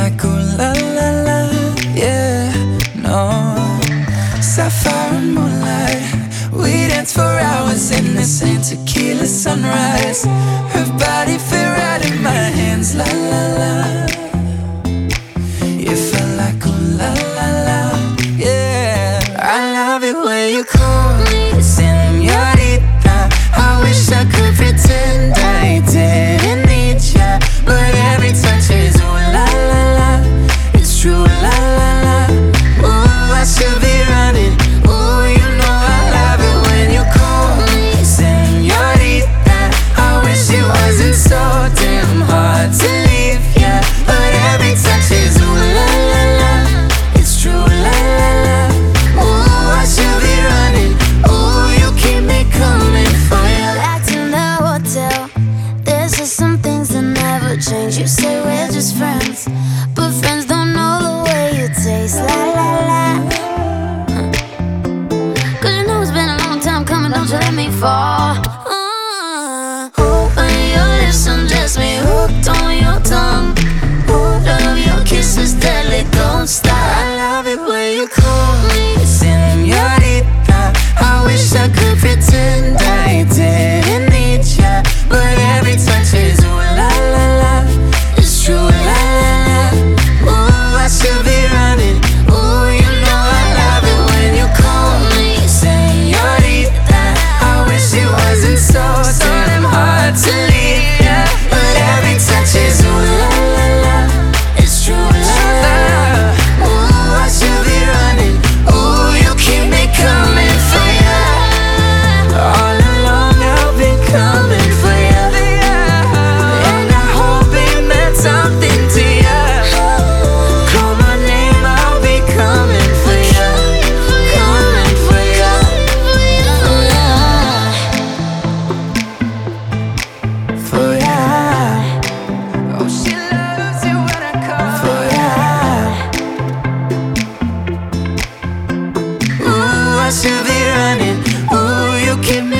like ooh la la la, yeah, no. Sapphire and moonlight, we dance for hours in the same tequila sunrise. Her body fit right in my hands, la la la. You felt like ooh la la la, yeah. I love it when you call me señorita. I wish I could pretend I didn't need ya, but every touch is ooh la la la. It's true, la la la. Ooh, I should be running. Ooh, you know I love it when you call me señorita. I wish it wasn't so damn hard to leave ya, but every touch is ooh la la la. It's true, la la la. Ooh, I should be running. Ooh, you keep me coming for ya. Back in the hotel, there's just some things that never change. You say we're just friends, but friends don't know the way you taste. La la la. Cause you know it's been a long time coming, don't you let me fall. When your lips undress me, hooked on your tongue. Love your kisses deadly, don't stop. I love it when you call me señorita. I wish I could pretend I didn't need ya, but every touch is ooh la la la. It's true, la la la. Ooh, I should be running. Ooh, you know I love it when you call me señorita. I wish it wasn't so damn hard to leave ya, but every touch is ooh la la la. It's true, la la la. Ooh, I should be running. Ooh, you keep me coming for ya. All along I've been coming for ya, and I hope it meant something to ya. Call my name, I'll be coming for ya, coming for ya. For ya. Oh, she loves it when I call for ya. Ooh, I should be running. Ooh, you keep me